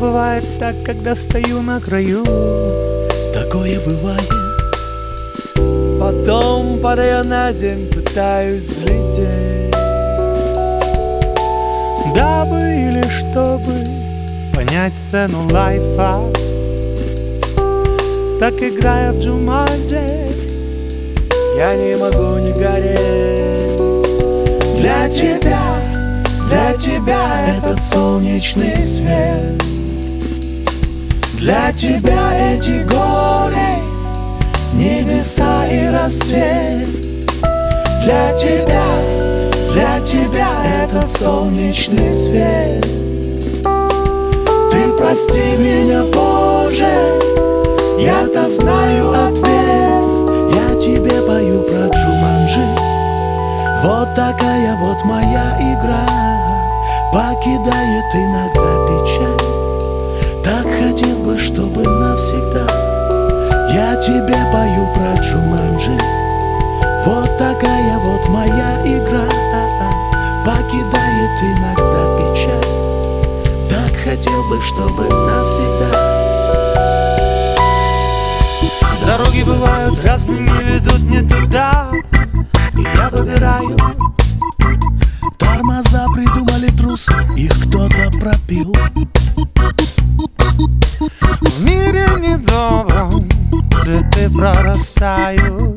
бывает так, когда стою на краю. Такое бывает. Потом, падая на землю, пытаюсь взлететь, дабы или чтобы понять цену лайфа. Так, играя в Джуманджи, я не могу не гореть. Для тебя этот солнечный свет, для тебя эти горы, небеса и рассвет. Для тебя этот солнечный свет. Ты прости меня, Боже, я-то знаю ответ. Я тебе пою про Джуманджи. Вот такая вот моя игра, покидает иногда печаль. Так хотел бы, чтобы навсегда. Я тебе пою про Джуманджи. Вот такая вот моя игра, покидает иногда печаль. Так хотел бы, чтобы навсегда. Дороги бывают разные, не ведут не туда, и я выбираю. Тормоза придумали трусы, их кто-то пропил. В мире недобром цветы прорастают.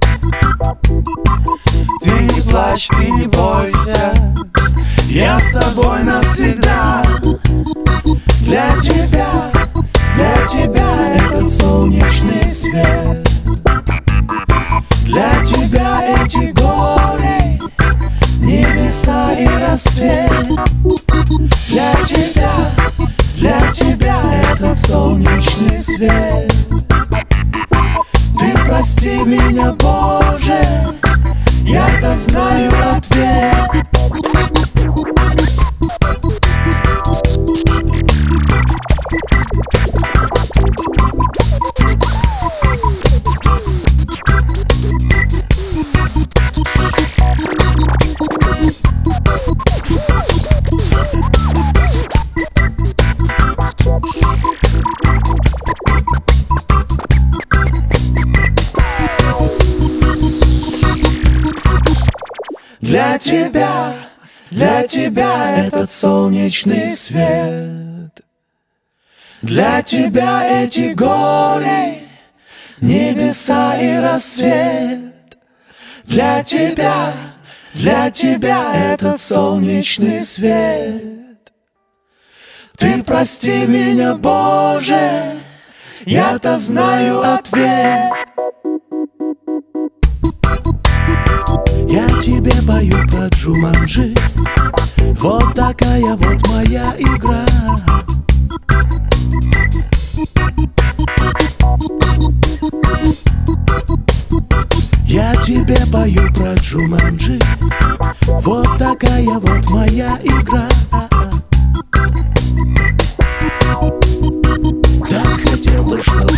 Ты не плачь, ты не бойся, я с тобой навсегда. Для тебя этот солнечный свет. Для тебя эти горы, небеса и рассвет. Для тебя этот солнечный свет. Ты прости меня, Боже, я-то знаю ответ. Для тебя этот солнечный свет. Для тебя эти горы, небеса и рассвет. Для тебя этот солнечный свет. Ты прости меня, Боже, я-то знаю ответ. Я тебе пою про Джуманджи. Вот такая вот моя игра. Я тебе пою про Джуманджи. Вот такая вот моя игра. Так хотел бы, чтобы